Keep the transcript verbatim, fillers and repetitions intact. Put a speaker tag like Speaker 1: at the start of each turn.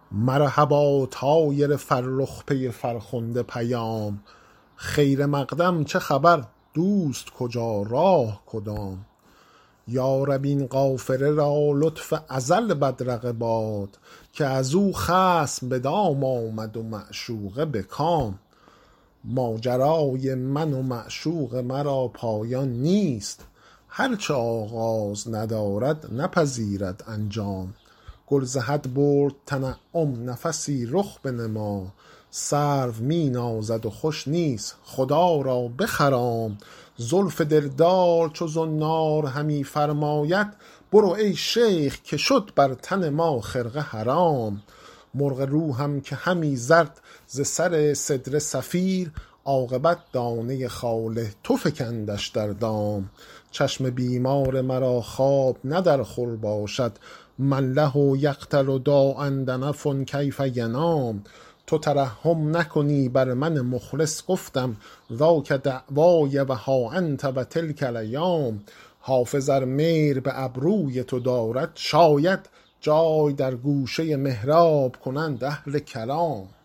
Speaker 1: مرحبا طایر فرخ پی فرخنده پیام، خیر مقدم چه خبر دوست کجا راه کدام. یا رب این قافله را لطف ازل بدرقه باد، که از او خصم به دام آمد و معشوقه به کام. ماجرای من و معشوق مرا پایان نیست، هرچه آغاز ندارد نپذیرد انجام. گل ز حد برد تنعم نفسی رخ بنما، سرو می نازد و خوش نیست خدا را بخرام. زلف دلدار چو زنار همی فرماید، برو ای شیخ که شد بر تن ما خرقه حرام. مرغ روحم که همی زد ز سر سدره صفیر، عاقبت دانه خاله تو فکندش در دام. چشم بیمار مرا خواب نه در خور باشد، من له یقتل داء دنف کیف ینام. تو ترحم نکنی بر من مخلص گفتم، ذاک دعوای و ها انت و تلک الایام. حافظ ار مهر به ابروی تو دارد، شاید جای در گوشه محراب کنند اهل کلام.